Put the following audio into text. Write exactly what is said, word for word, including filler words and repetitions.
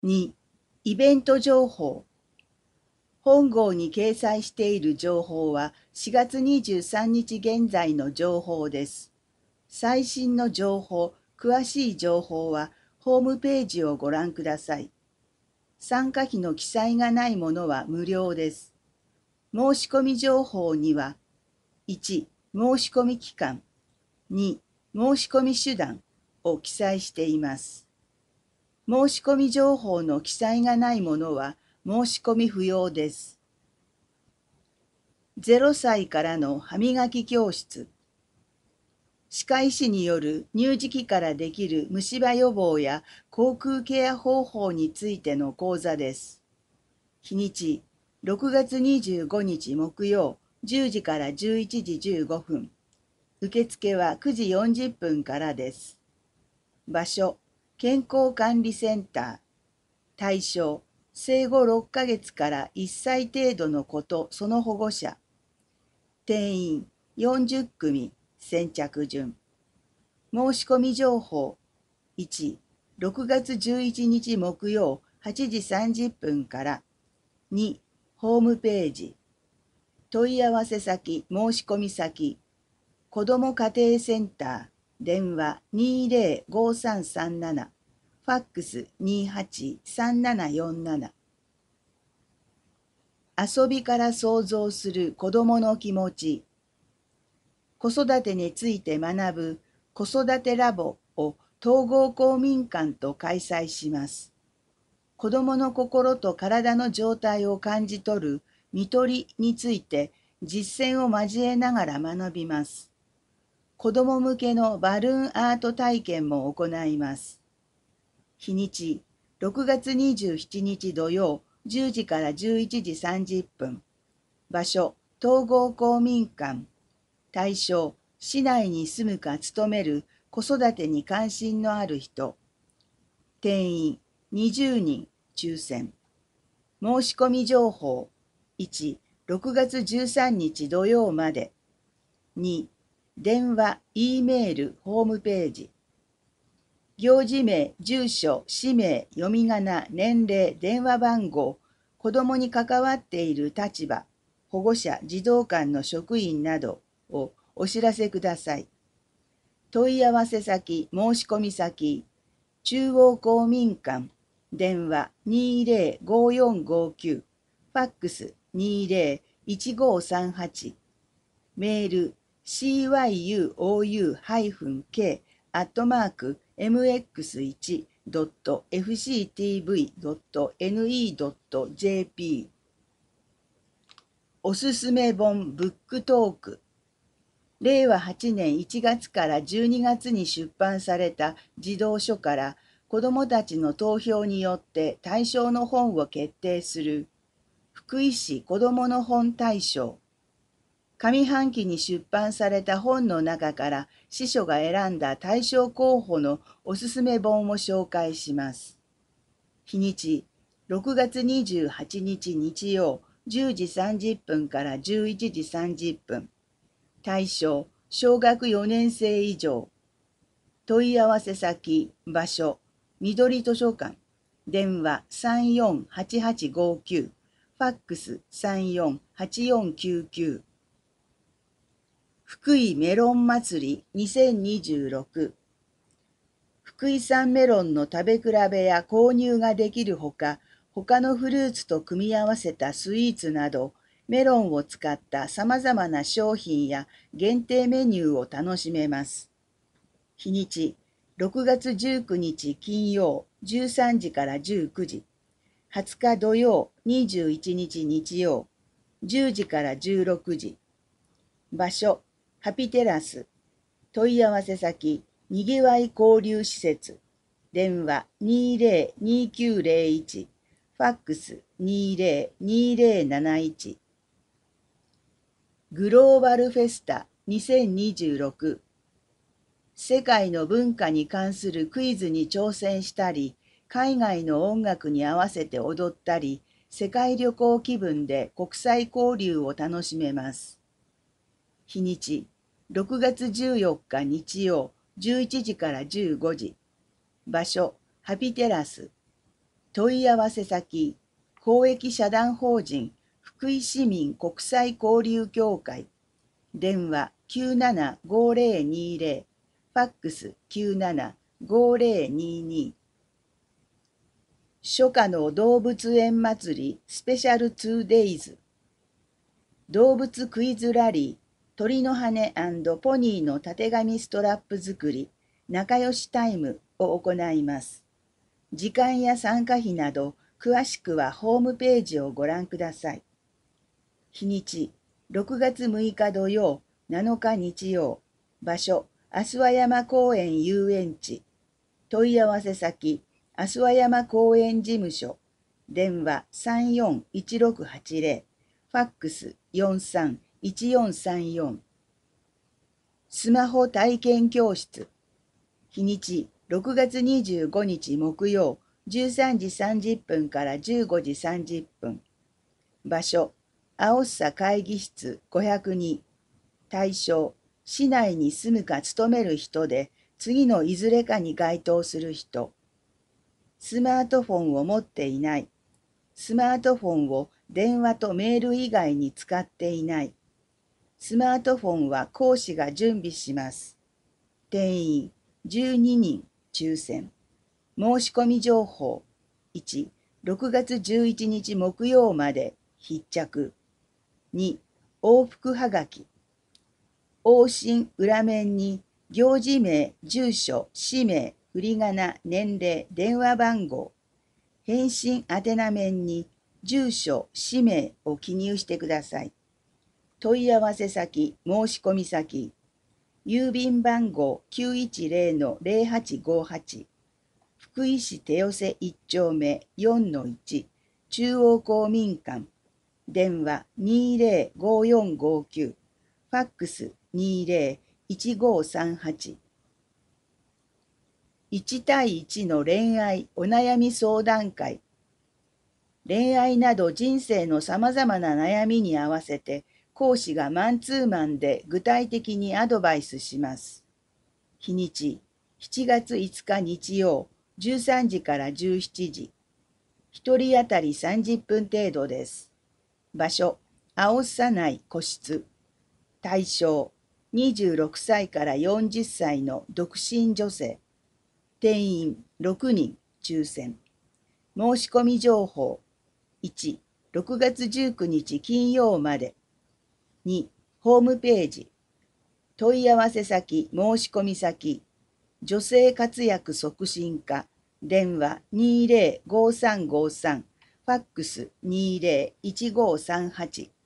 に、イベント情報。本号に掲載している情報はしがつにじゅうさんにち現在の情報です。最新の情報、詳しい情報はホームページをご覧ください。参加費の記載がないものは無料です。申し込み情報には、いち、申し込み期間、に、申し込み手段を記載しています。申し込み情報の記載がないものは申し込み不要です。ゼロさいからの歯磨き教室。歯科医師による乳児期からできる虫歯予防や口腔ケア方法についての講座です。日にち、ろくがつにじゅうごにち木曜、じゅうじからじゅういちじじゅうごふん。受付はくじよんじゅっぷんからです。場所、健康管理センター。対象、生後ろっかげつからいっさい程度の子とその保護者。定員よんじゅっくみ、先着順。申し込み情報。いち、ろくがつじゅういちにち木曜はちじさんじゅっぷんから。に、ホームページ。問い合わせ先、申し込み先。子ども家庭センター。電話にーぜろごさんさんなな。ファックスにーはちさんななよんなな。遊びから想像する子どもの気持ち。子育てについて学ぶ子育てラボを統合公民館と開催します。子どもの心と体の状態を感じ取る看取りについて実践を交えながら学びます。子ども向けのバルーンアート体験も行います。日にち、ろくがつにじゅうしちにち土曜、じゅうじからじゅういちじさんじゅっぷん。場所、統合公民館。対象、市内に住むか勤める子育てに関心のある人。定員にじゅうにん、抽選。申し込み情報。いち、ろくがつじゅうさんにち土曜まで。に、電話、Eメール、ホームページ。行事名、住所、氏名、読み仮名、年齢、電話番号、子どもに関わっている立場、保護者、児童館の職員などをお知らせください。問い合わせ先、申し込み先、中央公民館、電話にーぜろごよんごきゅう、ファックスにーぜろいちごさんはち、メール シーワイユーオーユーケー アットマーク エムエックスワン ドット エフシーティーブイ ドット エヌイー ドット ジェーピー。 おすすめ本ブックトーク。れいわはちねんいちがつからじゅうにがつに出版された児童書から子どもたちの投票によって対象の本を決定する福井市子どもの本大賞。上半期に出版された本の中から司書が選んだ対象候補のおすすめ本を紹介します。日にち、ろくがつにじゅうはちにち日曜、じゅうじさんじゅっぷんからじゅういちじさんじゅっぷん。対象、小学よねんせい以上。問い合わせ先、場所、緑図書館。電話さんよんはちはちごきゅう。ファックスさんよんはちよんきゅうきゅう。福井メロン祭りにせんにじゅうろく。福井産メロンの食べ比べや購入ができるほか、他のフルーツと組み合わせたスイーツなど、メロンを使った様々な商品や限定メニューを楽しめます。日にち、ろくがつじゅうくにち金曜、じゅうさんじからじゅうくじ。はつか土曜、にじゅういちにち日曜、じゅうじからじゅうろくじ。場所、ハピテラス。問い合わせ先、にぎわい交流施設。電話にーぜろにきゅうぜろいち。ファックスにーぜろにーぜろなないち。グローバルフェスタにせんにじゅうろく。世界の文化に関するクイズに挑戦したり、海外の音楽に合わせて踊ったり、世界旅行気分で国際交流を楽しめます。日にち、ろくがつじゅうよっか日曜、じゅういちじからじゅうごじ。場所、ハピテラス。 問い合わせ先、公益社団法人福井市民国際交流協会、電話きゅうななごぜろにぜろ、ファックスきゅうななごぜろにに。初夏の動物園祭りスペシャル ツーデイズ、動物クイズラリー、鳥の羽&ポニーのたてがみストラップ作り、仲良しタイムを行います。時間や参加費など、詳しくはホームページをご覧ください。日にち、ろくがつむいか土曜、なのか日曜。場所、阿諏訪山公園遊園地。問い合わせ先、阿諏訪山公園事務所。電話さんよんいちろくはちぜろ。ファックスよんさんいちよんさんよん。スマホ体験教室。日にち、ろくがつにじゅうごにち木曜、じゅうさんじさんじゅっぷんからじゅうごじさんじゅっぷん。場所、青さ会議室ごひゃくに。対象、市内に住むか勤める人で、次のいずれかに該当する人。スマートフォンを持っていない。スマートフォンを電話とメール以外に使っていない。スマートフォンは講師が準備します。定員じゅうににん抽選。申し込み情報。いち、ろくがつじゅういちにち木曜まで必着。に、往復はがき。往診裏面に行事名、住所、氏名、振り仮名、年齢、電話番号。返信宛名面に住所、氏名を記入してください。問い合わせ先、申し込み先。郵便番号 きゅういちぜろのぜろはちごはち。福井市手寄いっちょうめ よんのいち 中央公民館。電話にぜろごよんごきゅう。ファックスにぜろいちごさんはち。いちたいいちの恋愛お悩み相談会。恋愛など人生のさまざまな悩みに合わせて、講師がマンツーマンで具体的にアドバイスします。日にち、しちがついつか日曜、じゅうさんじからじゅうしちじ。一人当たりさんじゅっぷん程度です。場所、青さ内個室。対象、にじゅうろくさいからよんじゅっさいの独身女性。定員ろくにん抽選。申し込み情報。いち、ろくがつじゅうくにち金曜まで。に、ホームページ。問い合わせ先、申し込み先。女性活躍促進課。電話にぜろごさんごさん。ファックスにぜろいちごさんはち。